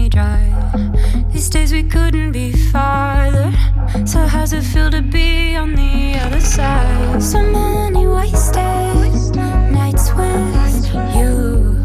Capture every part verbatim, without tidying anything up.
dry. These days we couldn't be farther. So how's it feel to be on the other side? So many wasted nights with you.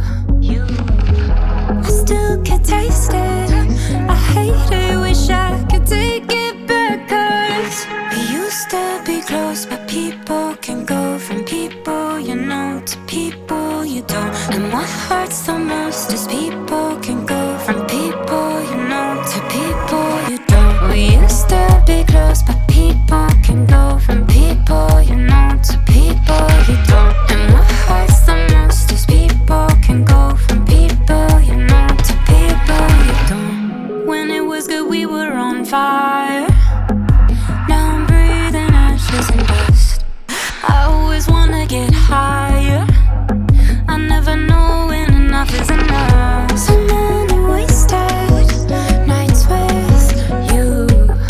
I still can taste it. I hate it, wish I could take it back. Cause we used to be close, but people can go from people you know to people you don't. And what hurts the most is people can go from people you know to people you don't. We used to be close, but people can go from people you know to people you don't. And what hurts the most is people can go from people you know to people you don't. When it was good we were on fire. Now I'm breathing ashes and dust. I always wanna get higher. I never know when enough is enough. So many wasted nights with you.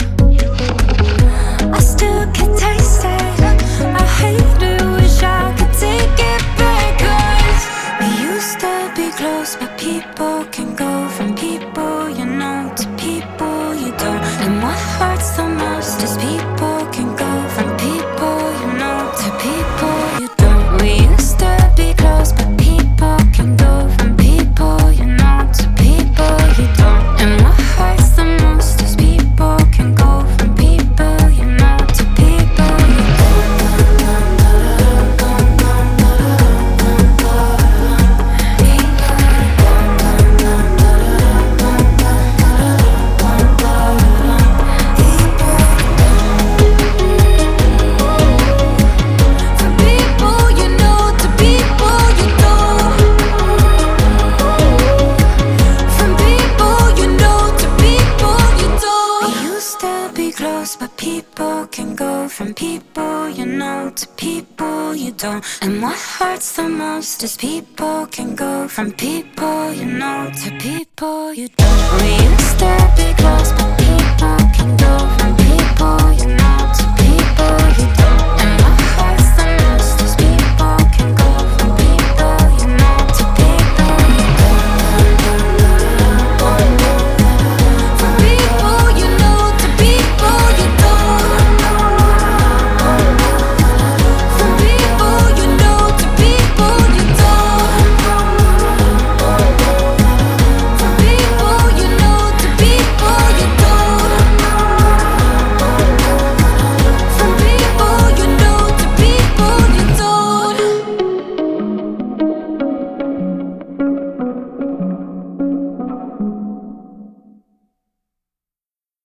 I still can taste it. I hate it, wish I could take it back. Cause we used to be close, but people can go from people you know to people you don't. And what hurts the most is people can go from people you know to people you don't. We used to be close, but people can go from people you know to people you don't. And what hurts the most is people can go from people you know to people you but people can go from people you know to people you don't. And what hurts the most is people can go from people you know to people you don't. We used to be close, but